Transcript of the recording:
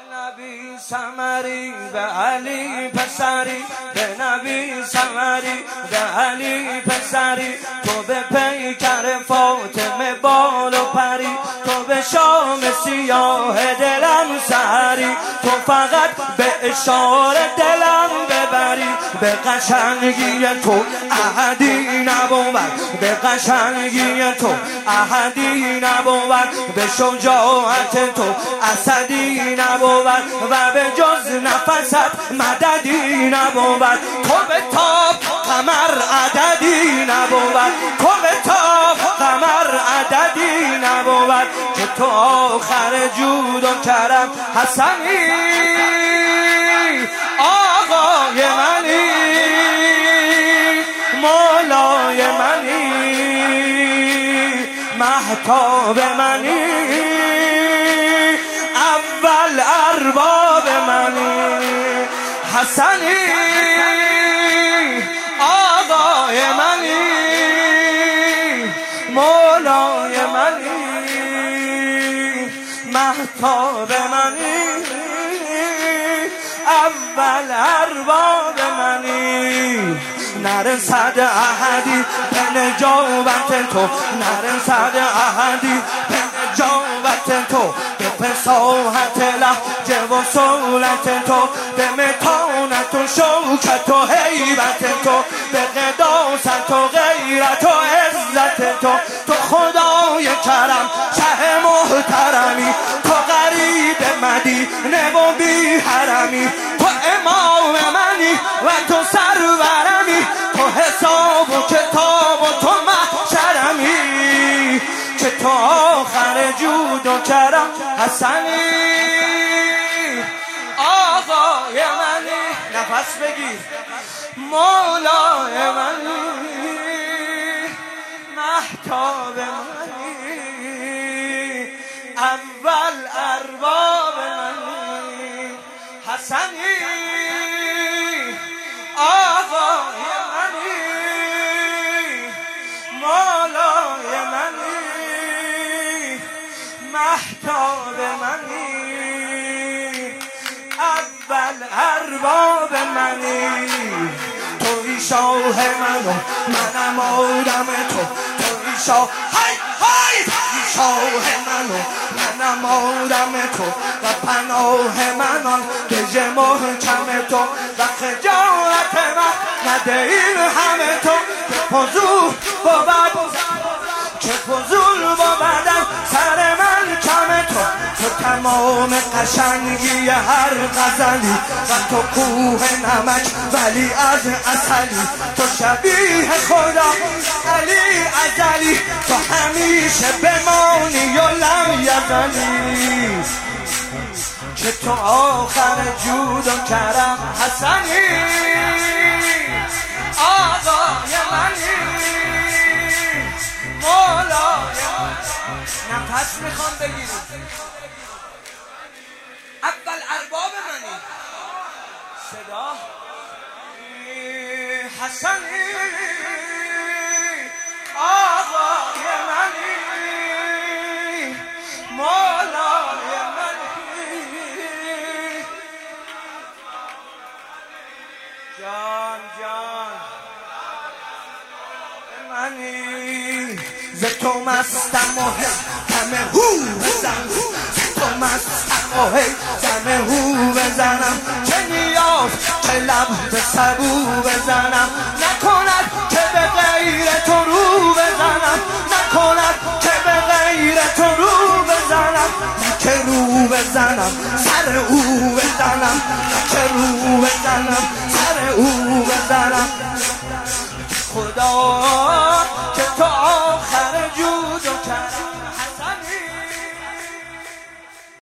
نبی سمری به علی پسری، به نبی سمری به علی پسری، تو به پیکر فاطمه بال و پری، تو به شام سیاه دلم سری، تو فقط به اشاره دلم ببری، به قشنگی تو احدی نبود، به قشنگی تو احدی نبود، به شجاعت تو اسدی نبود و به جز نفست مددی نبود، تو به تاب قمر عددی نبود، تو به تاب قمر عددی نبود، که تو آخر جود و کرم حسنی آقای منی مولای منی مهتاب منی اول ارباب منی حسنی آقای منی مولای منی مهتاب منی اول ارباب منی، نرسد احدی به نجابت تو، نرسد احدی به نجابت تو، به فصاحت لهجه و صولت تو، به متانت و شوکت و هیبت تو، به قداست و غیرت و عزت تو، تو خدای کرم شه محترمی، تو غریب مدینه و بی حرمی، تو امام منی و تو سرورمی، تو حساب و کتاب و تو محشرمی، که تو آخر جود و کرم حسنی آقای منی، نفس بگیر مولای منی مهتاب منی اول ارباب منی حسنی آقای منی مولای منی مهتاب منی اول ارباب منی، توی شاه منو منم آدم تو، توی شاه های های توی شاه منو منم آدم تو، و پناه منان دژ محکم تو، و خجالت من نده این همه تو، که فضول بود که فضول بودن سر من کم تو، تو تمام قشنگی هر غزلی، و تو کوه نمک ولی از اصلی، تو شبیه خدا علی ازلی، تو همیشه بمانی و لم یزلی، که تو آخر جود و کرم حسنی آقای منی مولای نفس میخوام بگیریم اول ارباب منی صدا حسنی آقای منی مولای منی جان جان منی، ز تو مستم و همه هو بزن، ز تو مستم و همه هو بزنم، چه نیاز که لب به سبو بزنم، نکند که به غیر تو رو بزنم، نکند که به غیر تو رو بزنم، که رو بزنم سر او بزنم، که رو بزنم سر او بزنم، خدا